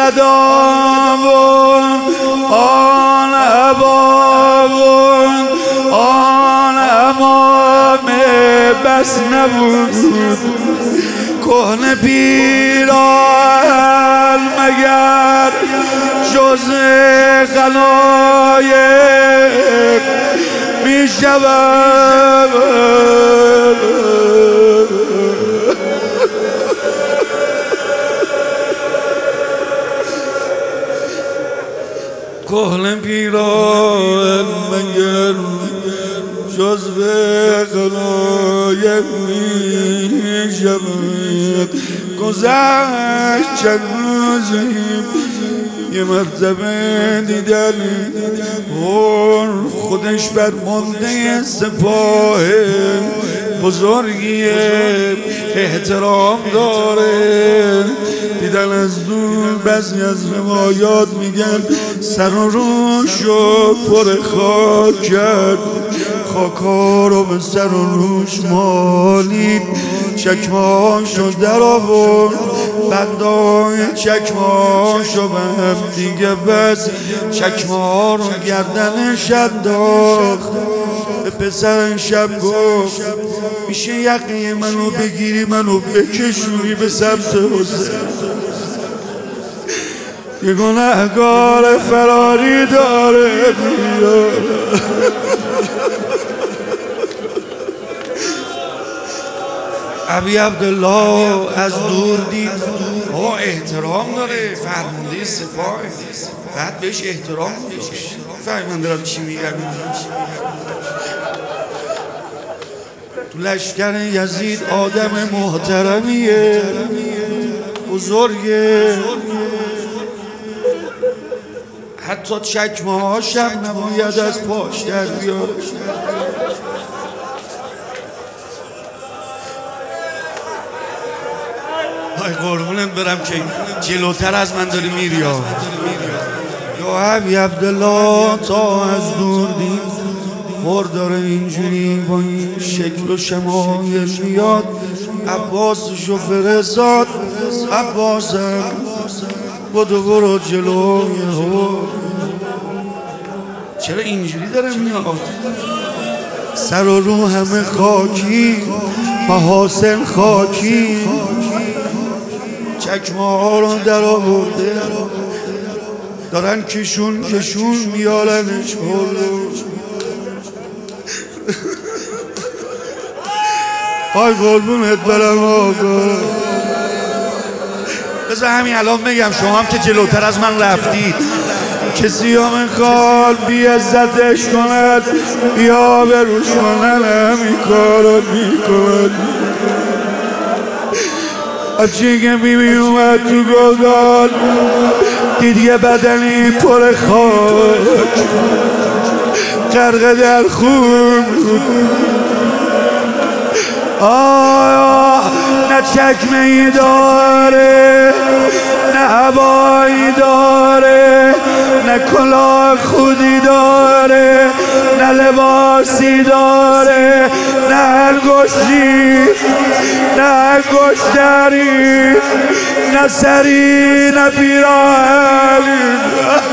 رداون آن عباون آن امام بس نبود کهنه پیران مگر جز خلایق می شود کهنه پیران مگر جزو خلایق می شود گذشت چند روزیم یه مرتبه دیدن خودش فرمانده سپاه بزرگی احترام داره دیدن از دور بعضی از روایات میگن سر و روشو پر خاک کرد خاکا رو به سر و روش مالید چکماشو در آورد بندای چکماشو به هم دیگه بس چکما رو گردنش انداخت به پسرشم گفت میشه یقه منو بگیری منو بکشونی به سمت حسین یه گناهکار فراری داره بیاره ابی عبدالله از دور دید احترام داره فرمانده سپاه بعد بهش احترام داشت فهم من دارم چی میگم تو لشکر یزید آدم محترمیه بزرگه حتی چکمه هاشم نباید از پاش در بیاره ای قربونت برم که جلوتر از من داری میری یا ابی عبدالله تا از دور دید داره اینجوری با این شکل و شمایل میاد عباسشو فرستاد عباسم بدو برو جلوی چرا اینجوری داره میاد سر و رو همه خاکی محاسن خاکی چکمه ها رو در آورده دارن کشون میارنش آی قربونت برم آقا بذار همین الان بگم شما هم که جلوتر از من رفتید کسی ها میخواد بی عزتش کند بیا بروش کنن همین کارو میکند بچه که بیبی اومد تو گلدان دید یه بدنی پر خاک غرق در خون نه چکمه ای داره نه هوایی داره نه کلاه خودی داره نه لباسی داره نه انگشتی نه انگشتری نه سری نه پیراهن